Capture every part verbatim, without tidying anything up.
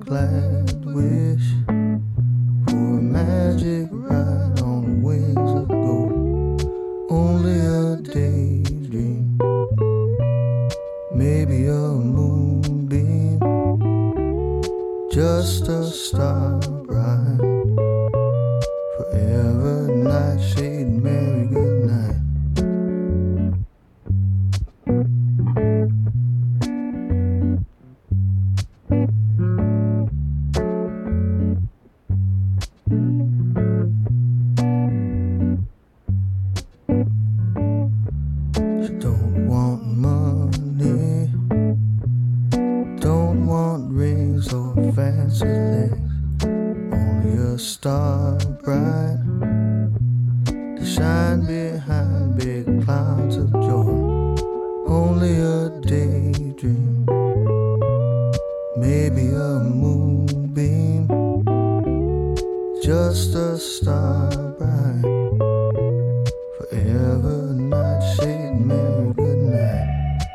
glad wish for a magic ride on wings of gold. Only a daydream, maybe a moonbeam, just a star bright. Forever nightshade, merry good night. She don't want money, don't want rings or fancy things, only a star bright to shine behind big clouds of joy. Only a daydream, maybe a moonbeam, just a star bright. Forever nightshade, merry good night.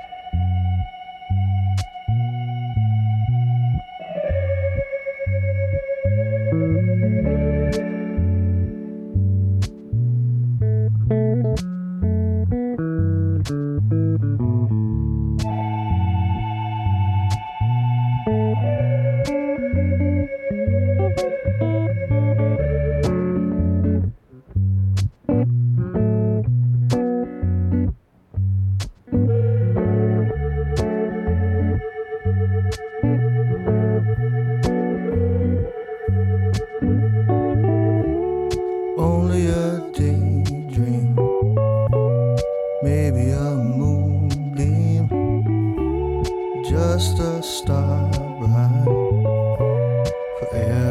Only a daydream, maybe a moonbeam, just a star bright. Forever